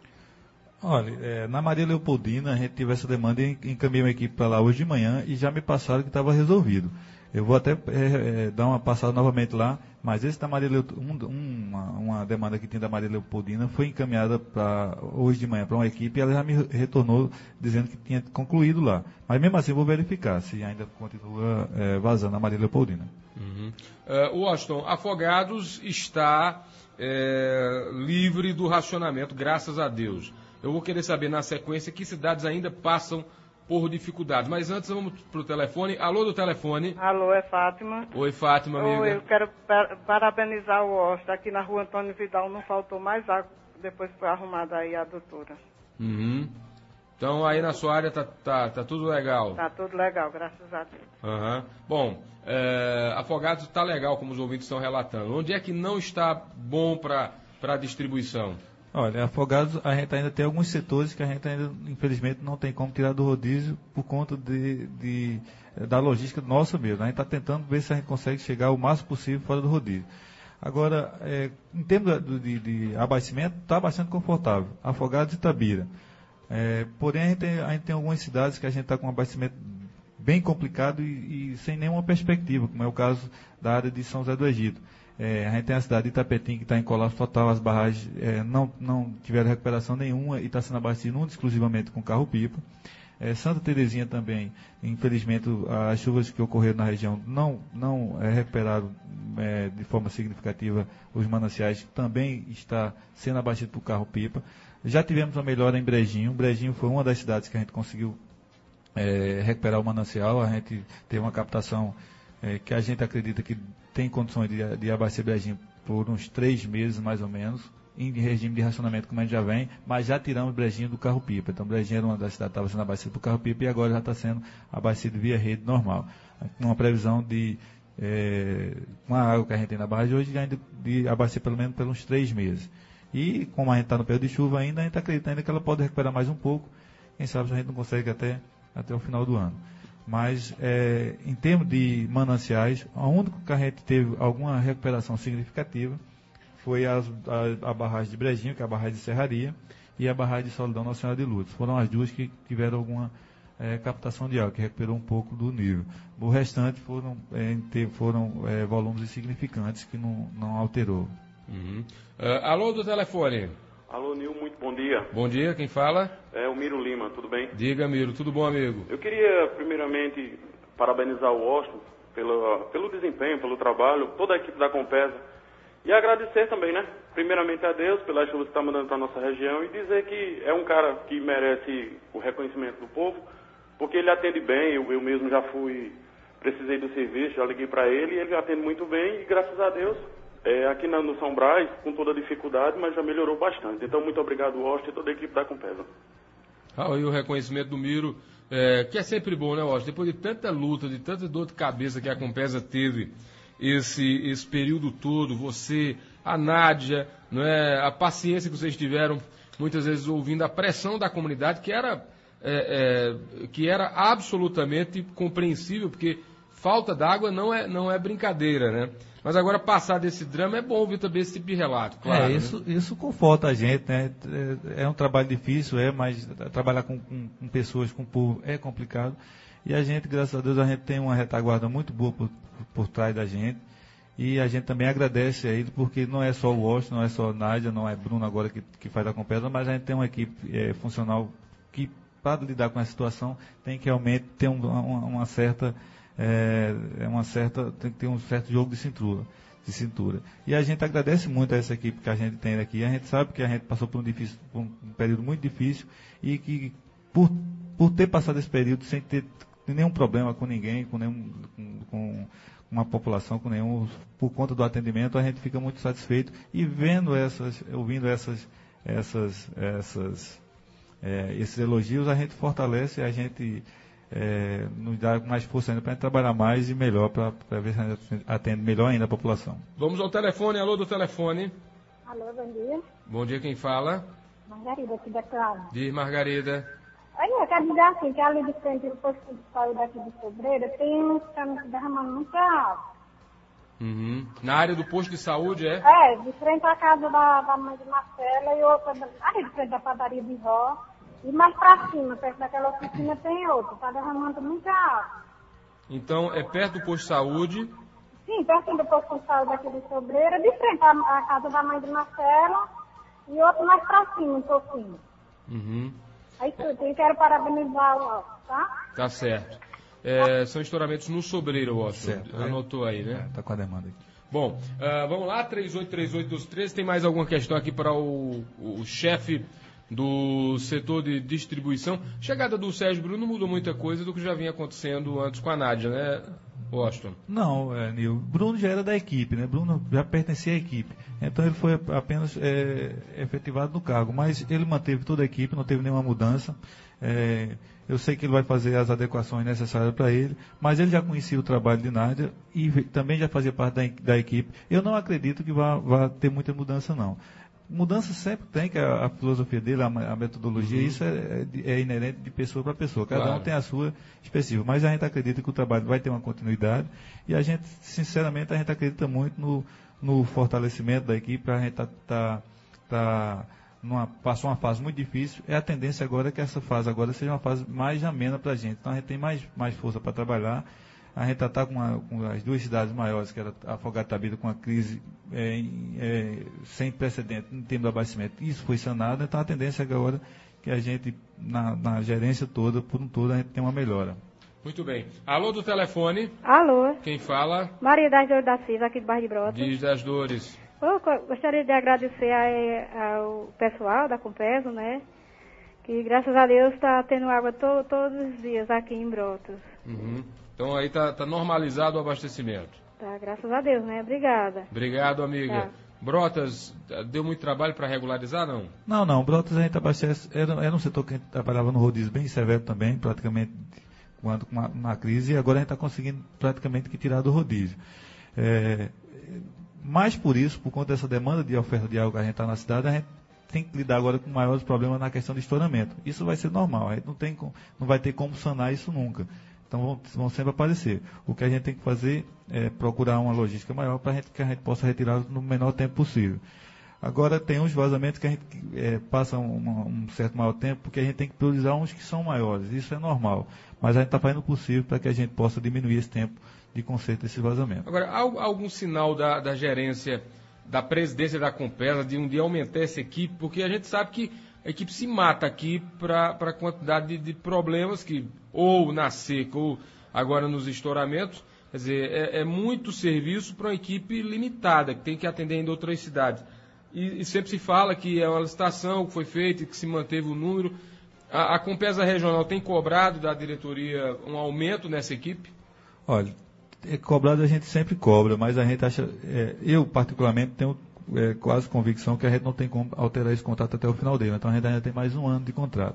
Olha, é, na Maria Leopoldina a gente teve essa demanda e encaminhei uma equipe para lá hoje de manhã e já me passaram que estava resolvido. Eu vou até é, é, dar uma passada novamente lá, mas esse da Maria Leopoldina, um, uma, uma demanda que tinha da Maria Leopoldina foi encaminhada para hoje de manhã para uma equipe e ela já me retornou dizendo que tinha concluído lá. Mas mesmo assim eu vou verificar se ainda continua é, vazando a Maria Leopoldina. Uhum. Uh, Washington, Afogados está é, livre do racionamento, graças a Deus. Eu vou querer saber na sequência que cidades ainda passam por dificuldades. Mas antes vamos para o telefone. Alô do telefone. Alô, é Fátima. Oi, Fátima, amiga. Oi, eu quero par parabenizar o Washington. Aqui na rua Antônio Vidal não faltou mais água depois que foi arrumada aí a doutora. Uhum. Então aí na sua área tá, tá, tá tudo legal. Tá tudo legal, graças a Deus. Uhum. Bom, é, Afogados está legal, como os ouvintes estão relatando. Onde é que não está bom para a distribuição? Olha, Afogados, a gente ainda tem alguns setores que a gente ainda, infelizmente, não tem como tirar do rodízio por conta de, de, da logística nossa mesmo. A gente está tentando ver se a gente consegue chegar o máximo possível fora do rodízio. Agora, é, em termos de, de, de abastecimento, está bastante confortável. Afogados e Itabira. É, porém, a gente, tem, a gente tem algumas cidades que a gente está com um abastecimento bem complicado e, e sem nenhuma perspectiva, como é o caso da área de São José do Egito. É, a gente tem a cidade de Itapetim que está em colapso total, as barragens é, não, não tiveram recuperação nenhuma e está sendo abastecido exclusivamente com carro-pipa. É, Santa Terezinha também, infelizmente, as chuvas que ocorreram na região não, não é, recuperaram é, de forma significativa os mananciais, que também está sendo abastecido por carro-pipa. Já tivemos uma melhora em Brejinho. Brejinho foi uma das cidades que a gente conseguiu é, recuperar o manancial. A gente teve uma captação é, que a gente acredita que tem condições de, de abastecer Brejinho por uns três meses, mais ou menos, em regime de racionamento, como a gente já vem, mas já tiramos Brejinho do carro-pipa. Então, Brejinho era uma das cidades que estava sendo abastecida por carro-pipa e agora já está sendo abastecido via rede normal. Uma previsão de, é, com a água que a gente tem na barragem hoje, ainda de abastecer pelo menos por uns três meses. E, como a gente está no período de chuva ainda, a gente acredita ainda que ela pode recuperar mais um pouco. Quem sabe a gente não consegue até, até o final do ano. Mas, é, em termos de mananciais, a única que a gente teve alguma recuperação significativa foi as, a, a barragem de Brejinho, que é a barragem de Serraria, e a barragem de Solidão Nossa Senhora de Lourdes. Foram as duas que tiveram alguma é, captação de água, que recuperou um pouco do nível. O restante foram, é, ter, foram é, volumes insignificantes que não, não alterou. Uhum. Uh, alô do telefone. Alô, Nil, muito bom dia. Bom dia, quem fala? É o Miro Lima, tudo bem? Diga, Miro, tudo bom, amigo? Eu queria, primeiramente, parabenizar o Washington pelo, pelo desempenho, pelo trabalho, toda a equipe da Compesa. E agradecer também, né? Primeiramente a Deus pelas chuvas que está mandando para a nossa região e dizer que é um cara que merece o reconhecimento do povo, porque ele atende bem, eu, eu mesmo já fui, precisei do serviço, já liguei para ele e ele atende muito bem e graças a Deus, é, aqui na, no São Brás, com toda a dificuldade, mas já melhorou bastante. Então, muito obrigado, Washington, e toda a equipe da Compesa. Ah, e o reconhecimento do Miro, é, que é sempre bom, né, Washington? Depois de tanta luta, de tanta dor de cabeça que a Compesa teve esse, esse período todo, você, a Nádia, não é, a paciência que vocês tiveram, muitas vezes ouvindo a pressão da comunidade, que era, é, é, que era absolutamente compreensível, porque falta d'água não é, não é brincadeira, né? Mas agora, passar desse drama, é bom ouvir também esse tipo de relato, claro. É, isso, né? isso conforta a gente, né? É, é um trabalho difícil, é, mas trabalhar com, com, com pessoas, com o povo, é complicado. E a gente, graças a Deus, a gente tem uma retaguarda muito boa por, por trás da gente. E a gente também agradece a ele, porque não é só o Washington, não é só a Nádia, não é Bruno agora que, que faz a Compesa, mas a gente tem uma equipe é, funcional que, para lidar com a situação, tem que realmente ter um, uma, uma certa, é, uma certa, tem que ter um certo jogo de cintura, de cintura. E a gente agradece muito a essa equipe que a gente tem aqui. A gente sabe que a gente passou por um, difícil, por um período muito difícil e que, por, por ter passado esse período sem ter nenhum problema com ninguém, com nenhum... Com, com, uma população com nenhum, por conta do atendimento, a gente fica muito satisfeito e vendo essas, ouvindo essas, essas, essas, é, esses elogios, a gente fortalece, a gente é, nos dá mais força ainda para a gente trabalhar mais e melhor, para ver se a gente atende melhor ainda a população. Vamos ao telefone, alô do telefone. Alô, bom dia. Bom dia, quem fala? Margarida, aqui da Clara. Diz, Margarida. Olha, eu quero dizer assim, que ali de frente do posto de saúde aqui de Sobreira, tem uns caminhos derramando muita água. Uhum. Na área do posto de saúde, é? É, de frente à casa da, da mãe de Marcela e outra, ali de frente da padaria de Ró. E mais pra cima, perto daquela oficina, tem outra. Tá derramando muita água. Então, é perto do posto de saúde? Sim, perto do posto de saúde aqui de Sobreira, de frente à, à casa da mãe de Marcela e outro mais pra cima, um pouquinho. Uhum. Aí tudo, eu quero parabenizar o Otto, tá? Tá certo. É, são estouramentos no Sobreiro, Otto. Certo. Anotou aí, né? É, tá com a demanda aqui. Bom, uh, vamos lá, três oito três oito dois três. Tem mais alguma questão aqui para o, o chefe do setor de distribuição? Chegada do Sérgio Bruno não mudou muita coisa do que já vinha acontecendo antes com a Nádia, né, Washington? Não, é, Nil. Bruno já era da equipe, né? Bruno já pertencia à equipe. Então ele foi apenas é, efetivado no cargo. Mas ele manteve toda a equipe, não teve nenhuma mudança. É, eu sei que ele vai fazer as adequações necessárias para ele, mas ele já conhecia o trabalho de Nádia e também já fazia parte da, da equipe. Eu não acredito que vá, vá ter muita mudança, não. Mudança sempre tem, que a, a filosofia dele, a, a metodologia, uhum. isso é, é, é inerente de pessoa para pessoa. Cada claro. um tem a sua específica. Mas a gente acredita que o trabalho vai ter uma continuidade e a gente, sinceramente, a gente acredita muito no, no fortalecimento da equipe. A gente tá, tá, tá numa, passou uma fase muito difícil. É a tendência agora que essa fase agora seja uma fase mais amena para a gente. Então a gente tem mais, mais força para trabalhar. A gente está com, com as duas cidades maiores, que era Afogado e Itabira, com uma crise é, é, sem precedente em termos de abastecimento. Isso foi sanado, então a tendência agora que a gente, na, na gerência toda, por um todo, a gente tem uma melhora. Muito bem. Alô do telefone. Alô. Quem fala? Maria das Dores da Silva, aqui de Bairro de Brotas. Diz das Dores. Eu gostaria de agradecer a, ao pessoal da Compesa, né? Que graças a Deus está tendo água to, todos os dias aqui em Brotas. Uhum. Então aí está tá normalizado o abastecimento. Tá, graças a Deus, né? Obrigada. Obrigado, amiga. Tá. Brotas, deu muito trabalho para regularizar, não? Não, não. Brotas a gente abastece, era, era um setor que a gente trabalhava no rodízio bem severo também, praticamente quando com uma, uma crise, e agora a gente está conseguindo praticamente que tirar do rodízio. É, mais por isso, por conta dessa demanda de oferta de água que a gente está na cidade, a gente tem que lidar agora com maiores problemas na questão de estouramento. Isso vai ser normal, a gente não, tem, não vai ter como sanar isso nunca. Então vão, vão sempre aparecer. O que a gente tem que fazer é procurar uma logística maior para que a gente possa retirar no menor tempo possível. Agora tem uns vazamentos que a gente é, passa um, um certo maior tempo, porque a gente tem que priorizar uns que são maiores. Isso é normal. Mas a gente está fazendo o possível para que a gente possa diminuir esse tempo de conserto desse vazamento. Agora, há algum sinal da, da gerência, da presidência da Compesa, de um dia aumentar essa equipe? Porque a gente sabe que a equipe se mata aqui para a quantidade de, de problemas que, ou na seca, ou agora nos estouramentos. Quer dizer, é, é muito serviço para uma equipe limitada, que tem que atender ainda outras cidades. E, e sempre se fala que é uma licitação que foi feita e que se manteve o número. A, a Compesa Regional tem cobrado da diretoria um aumento nessa equipe? Olha, é cobrado a gente sempre cobra, mas a gente acha, é, eu particularmente tenho É, quase convicção que a gente não tem como alterar esse contrato até o final dele. Então a gente ainda tem mais um ano de contrato.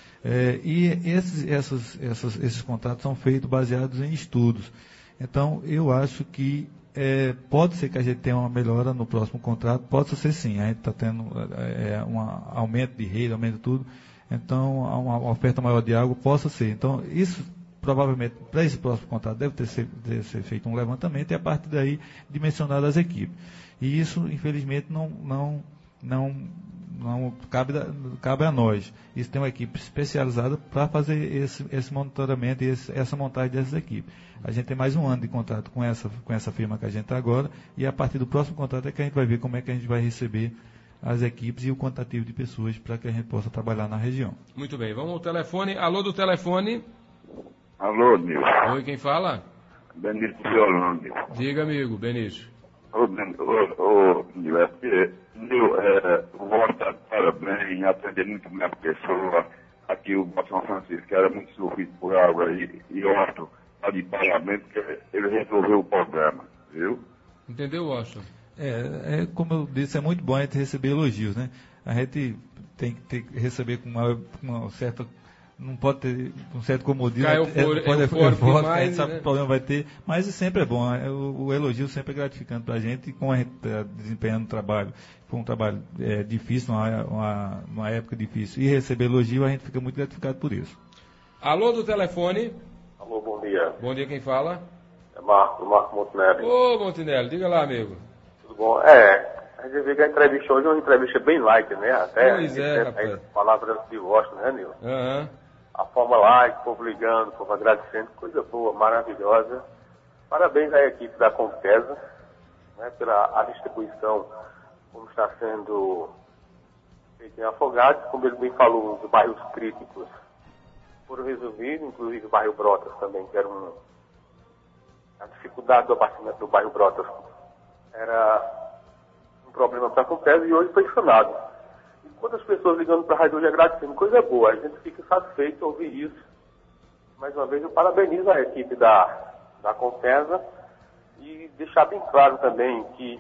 É, e esses, essas, essas, esses contratos são feitos baseados em estudos. Então eu acho que é, pode ser que a gente tenha uma melhora no próximo contrato, pode ser sim. A gente está tendo é, um aumento de rede, aumento de tudo. Então uma, uma oferta maior de água possa ser. Então isso provavelmente para esse próximo contrato deve ter ser, ter ser feito um levantamento e a partir daí dimensionado as equipes. E isso, infelizmente, não, não, não, não cabe, da, cabe a nós. Isso tem uma equipe especializada para fazer esse, esse monitoramento e esse, essa montagem dessas equipes. A gente tem mais um ano de contrato com essa, com essa firma que a gente está agora, e a partir do próximo contrato é que a gente vai ver como é que a gente vai receber as equipes e o quantitativo de pessoas para que a gente possa trabalhar na região. Muito bem, vamos ao telefone. Alô do telefone. Alô, Nil. Oi, quem fala? Benício de Holândia. Diga, amigo, Benício. Ô, ô, Nil, é que, Nil, é, volta, parabéns, atender muito bem a pessoa. Aqui o São Francisco era muito sofrido por água e, e outro, tá de pagamento, que ele resolveu o problema, viu? Entendeu, Washington? É, é, como eu disse, é muito bom a gente receber elogios, né? A gente tem que ter, receber com uma, uma certa... Não pode ter um certo comodismo, Cai é, eufórico, é, pode eufórico eufórico, demais, a gente sabe né? que o problema vai ter, mas sempre é bom, é, o, o elogio sempre é gratificante para a gente, e como a gente está desempenhando o trabalho, foi um trabalho é, difícil, uma, uma, uma época difícil, e receber elogio, a gente fica muito gratificado por isso. Alô do telefone. Alô, bom dia. Bom dia, quem fala? É Marco, Marco Montenegro. Ô, Montenegro, diga lá, amigo. Tudo bom? É, a gente vê que a entrevista hoje é uma entrevista bem light, né? Até Pois é, rapaz. Palavras de Washington, né, Nil? Aham. Uhum. A forma light, o povo ligando, o povo agradecendo, coisa boa, maravilhosa. Parabéns à equipe da Compesa, né, pela a distribuição, como está sendo feita em Afogados, como ele bem falou, os bairros críticos foram resolvidos, inclusive o bairro Brotas também, que era um... A dificuldade do abastecimento do bairro Brotas era um problema para a Compesa e hoje foi sanado. E quantas pessoas ligando para a rádio hoje agradecendo, coisa boa, a gente fica satisfeito ouvir isso. Mais uma vez eu parabenizo a equipe da, da Compesa e deixar bem claro também que,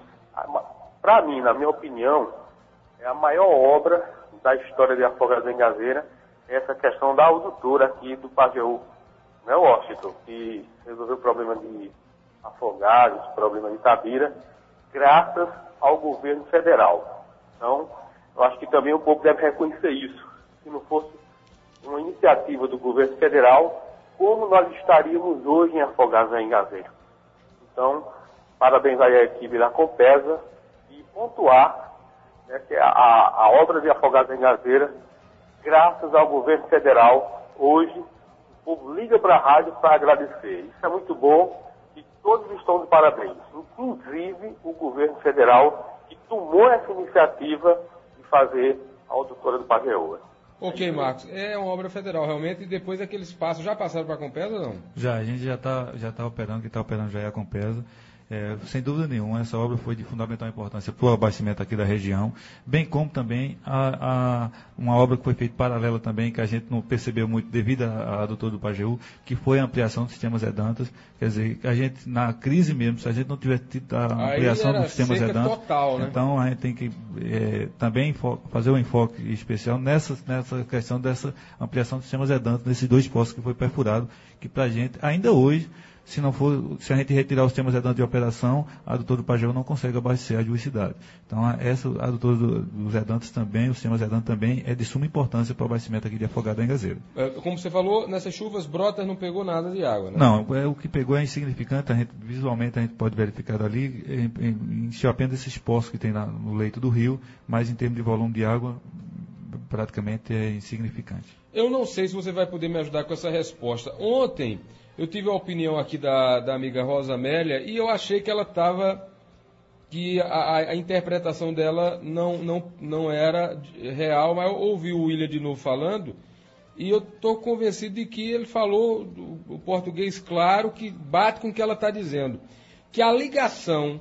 para mim, na minha opinião, é a maior obra da história de Afogados em Gazeira, essa questão da adutora aqui do Pajeú, né, Washington, que resolveu o problema de Afogados, o problema de Itabira, graças ao governo federal. Então, eu acho que também o povo deve reconhecer isso. Se não fosse uma iniciativa do governo federal, como nós estaríamos hoje em Afogados em Gazeira. Então, parabéns aí à equipe da Compesa e pontuar, né, que a, a obra de Afogados em Gazeira, graças ao governo federal, hoje o povo liga para a rádio para agradecer. Isso é muito bom e todos estão de parabéns. Inclusive o governo federal que tomou essa iniciativa de fazer a adutora do Pajeú. Ok, Marcos, é uma obra federal realmente, e depois aqueles passos já passaram para a Compesa ou não? Já, a gente já está já tá operando, que está operando já é a Compesa. É, sem dúvida nenhuma, essa obra foi de fundamental importância para o abastecimento aqui da região, bem como também a, a, uma obra que foi feita paralela também, que a gente não percebeu muito devido à adutora do Pajeú, que foi a ampliação do sistema Zedantas. Quer dizer, a gente, na crise mesmo, se a gente não tivesse tido a ampliação do sistema Zedantas, total, né? Então a gente tem que é, também fazer um enfoque especial nessa, nessa questão dessa ampliação do sistema Zedantas, nesses dois postos que foi perfurado, que para a gente, ainda hoje, Se, não for, se a gente retirar os sistemas Zedantas de operação, a adutora do Pajeú não consegue abastecer a duas cidades. Então, essa adutora do, do Zedantas também, o sistema Zedantas também, é de suma importância para o abastecimento aqui de Afogados em Gazeira. É, como você falou, nessas chuvas, Brotas não pegou nada de água, né? Não, é, o que pegou é insignificante, a gente, visualmente a gente pode verificar dali, encheu apenas esses poços que tem lá no leito do rio, mas em termos de volume de água, praticamente é insignificante. Eu não sei se você vai poder me ajudar com essa resposta. Ontem eu tive a opinião aqui da, da amiga Rosa Amélia e eu achei que ela estava, que a, a interpretação dela não, não, não era real, mas eu ouvi o William de novo falando e eu estou convencido de que ele falou o português claro, que bate com o que ela está dizendo. Que a ligação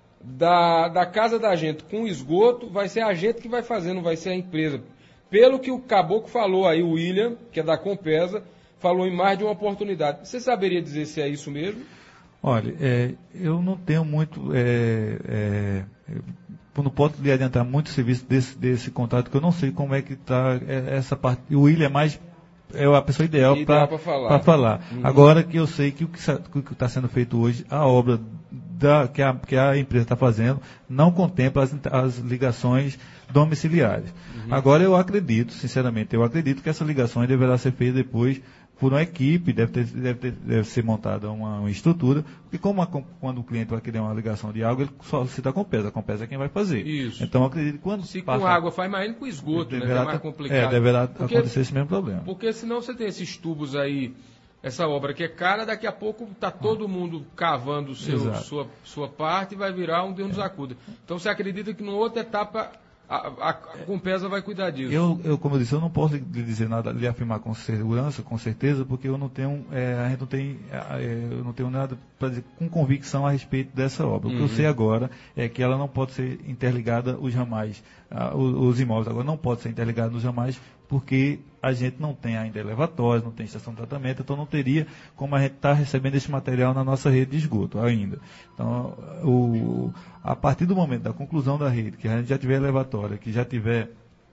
da, da casa da gente com o esgoto vai ser a gente que vai fazer, não vai ser a empresa. Pelo que o caboclo falou aí, o William, que é da Compesa, falou em mais de uma oportunidade. Você saberia dizer se é isso mesmo? Olha, é, eu não tenho muito... É, é, eu não posso lhe adiantar muito o serviço desse, desse contrato, porque eu não sei como é que está essa parte. O William é mais... é a pessoa ideal para falar. falar. Uhum. Agora que eu sei que o que está sendo feito hoje, a obra da, que, a, que a empresa está fazendo, não contempla as, as ligações domiciliares. Uhum. Agora eu acredito, sinceramente, eu acredito que essa ligação deverá ser feita depois por uma equipe, deve, ter, deve, ter, deve ser montada uma, uma estrutura, porque como a, quando o cliente vai querer uma ligação de água, ele solicita a Compesa, a Compesa é quem vai fazer. Isso. Então, eu acredito que quando Se passa, com água faz mais com esgoto, deverá, né? Que é mais complicado. É, deverá porque, acontecer esse mesmo problema. Porque senão você tem esses tubos aí, essa obra que é cara, daqui a pouco está todo mundo cavando seu, sua, sua parte e vai virar um Deus nos acuda. Então você acredita que numa outra etapa a, a, a Compesa vai cuidar disso? Eu, eu, como eu disse, eu não posso lhe dizer nada, lhe afirmar com segurança, com certeza, porque eu não tenho, é, a gente não tem, é, eu não tenho nada para dizer com convicção a respeito dessa obra. O Uhum. que eu sei agora é que ela não pode ser interligada os ramais, ah, os, os imóveis agora não podem ser interligados nos ramais, porque a gente não tem ainda elevatórios, não tem estação de tratamento, então não teria como a gente estar tá recebendo esse material na nossa rede de esgoto ainda. Então, o, a partir do momento da conclusão da rede, que a gente já tiver elevatória, que já tiver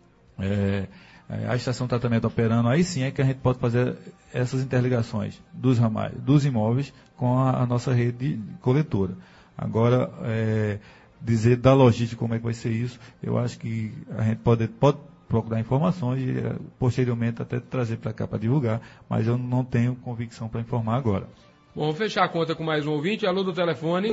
é, a estação de tratamento operando, aí sim é que a gente pode fazer essas interligações dos ramais, dos imóveis com a, a nossa rede coletora. Agora, é, dizer da logística como é que vai ser isso, eu acho que a gente pode, pode procurar informações e posteriormente até trazer para cá para divulgar, mas eu não tenho convicção para informar agora. Bom, vou fechar a conta com mais um ouvinte. Alô do telefone.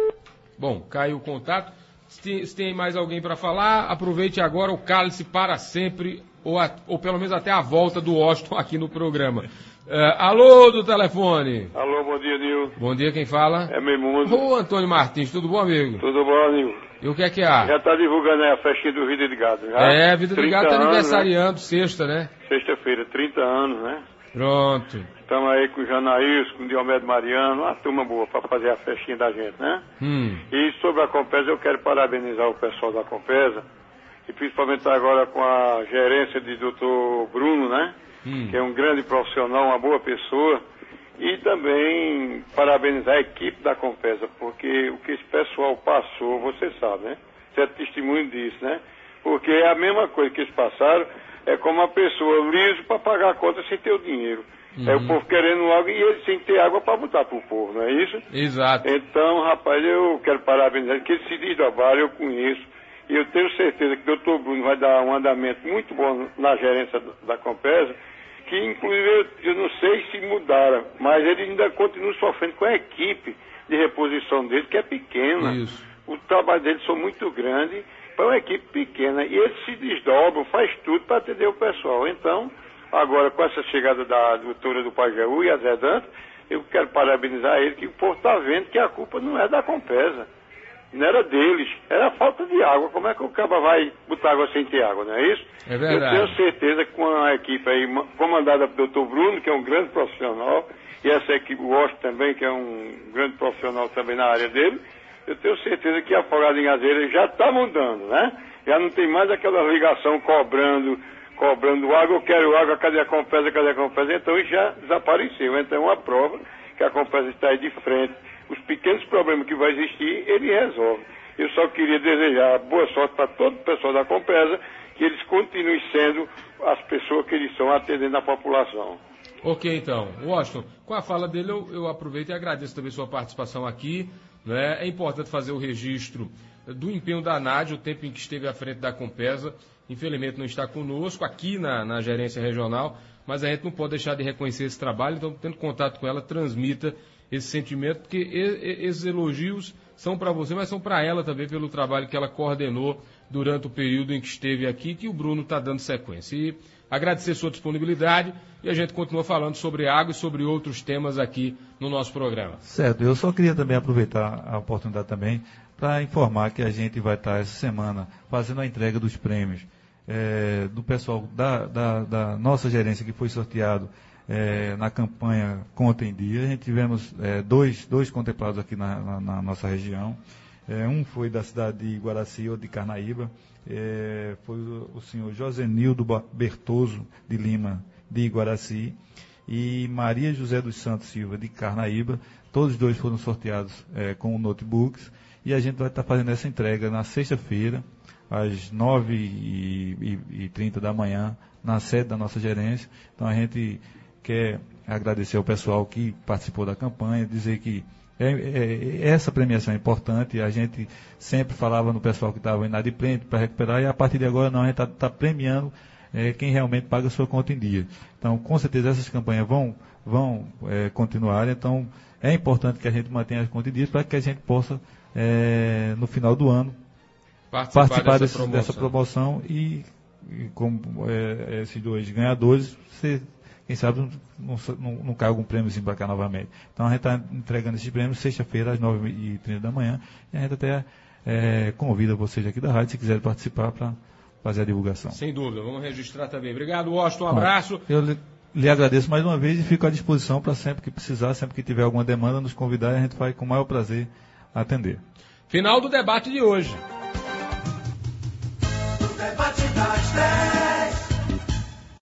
Bom, caiu o contato. Se tem, se tem mais alguém para falar, aproveite agora o cálice para sempre, ou, a, ou pelo menos até a volta do Washington aqui no programa. Uh, alô do telefone. Alô, bom dia, Nil. Bom dia, quem fala? É Meimundo. Ô, Antônio Martins, tudo bom, amigo? Tudo bom, Nil. E o que é que há? Já tá divulgando aí a festinha do Vida de Gado, já? É, Vida de Gado tá anos, aniversariando, né? sexta, né? Sexta-feira, trinta anos, né? Pronto. Estamos aí com o Janaílson, com o Diomedo Mariano, uma turma boa para fazer a festinha da gente, né? Hum. E sobre a Compesa, eu quero parabenizar o pessoal da Compesa, e principalmente agora com a gerência de doutor Bruno, né? Hum. Que é um grande profissional, uma boa pessoa. E também parabenizar a equipe da Compesa, porque o que esse pessoal passou, você sabe, né? Você é testemunho disso, né? Porque é a mesma coisa que eles passaram, é como uma pessoa liso para pagar a conta sem ter o dinheiro. Uhum. É o povo querendo água e eles sem ter água para botar para o povo, não é isso? Exato. Então, rapaz, eu quero parabenizar, que eles se desdobraram, eu conheço, e eu tenho certeza que o doutor Bruno vai dar um andamento muito bom na gerência da Compesa, que inclusive eu não sei se mudaram, mas ele ainda continua sofrendo com a equipe de reposição dele, que é pequena. Isso. O trabalho deles são muito grande para uma equipe pequena. E eles se desdobram, faz tudo para atender o pessoal. Então, agora com essa chegada da doutora do Pajeú e a Zé Dantas, eu quero parabenizar ele, que o povo está vendo que a culpa não é da Compesa. Não era deles, era falta de água. Como é que o caba vai botar água sem ter água, não é isso? É verdade. Eu tenho certeza que com a equipe aí, comandada pelo doutor Bruno, que é um grande profissional, e essa equipe, o Washington também, que é um grande profissional também na área dele, eu tenho certeza que a Afogada em Azeira já está mudando, né? Já não tem mais aquela ligação cobrando, cobrando água, eu quero água, cadê a Compesa, cadê a Compesa? Então isso já desapareceu. Então é uma prova que a Compesa está aí de frente. Os pequenos problemas que vai existir, ele resolve. Eu só queria desejar boa sorte para todo o pessoal da Compesa, que eles continuem sendo as pessoas que eles são atendendo a população. Ok, então. Washington, com a fala dele eu, eu aproveito e agradeço também sua participação aqui. Né? É importante fazer o registro do empenho da Nádia, o tempo em que esteve à frente da Compesa. Infelizmente não está conosco aqui na, na gerência regional, mas a gente não pode deixar de reconhecer esse trabalho, então tendo contato com ela, transmita esse sentimento, porque esses elogios são para você, mas são para ela também pelo trabalho que ela coordenou durante o período em que esteve aqui, que o Bruno está dando sequência. E agradecer sua disponibilidade e a gente continua falando sobre água e sobre outros temas aqui no nosso programa. Certo, eu só queria também aproveitar a oportunidade também para informar que a gente vai estar essa semana fazendo a entrega dos prêmios é, do pessoal da, da, da nossa gerência que foi sorteado É, na campanha Conta em Dia. A gente tivemos é, dois, dois contemplados aqui na, na, na nossa região. É, um foi da cidade de Guaraci, ou de Carnaíba. É, foi o, o senhor Josenildo Bertoso de Lima, de Guaraci, e Maria José dos Santos Silva, de Carnaíba. Todos os dois foram sorteados é, com notebooks. E a gente vai estar fazendo essa entrega na sexta-feira, às nove e trinta da manhã, na sede da nossa gerência. Então a gente quer agradecer ao pessoal que participou da campanha, dizer que é, é, essa premiação é importante. A gente sempre falava no pessoal que estava inadimplente para recuperar, e a partir de agora não, a gente está tá premiando é quem realmente paga a sua conta em dia. Então, com certeza, essas campanhas vão, vão é, continuar. Então, é importante que a gente mantenha as contas em dia para que a gente possa, é, no final do ano, participar, participar dessa, desse, promoção. dessa promoção e, e como é, esses dois ganhadores, você, quem sabe não, não, não cai algum prêmio assim para cá novamente. Então, a gente está entregando esses prêmios sexta-feira às nove e trinta da manhã e a gente até é, convida vocês aqui da rádio, se quiserem participar, para fazer a divulgação. Sem dúvida, vamos registrar também. Obrigado, Washington, um abraço. Eu lhe, lhe agradeço mais uma vez e fico à disposição para sempre que precisar, sempre que tiver alguma demanda, nos convidar e a gente vai com o maior prazer atender. Final do debate de hoje. O debate das dez.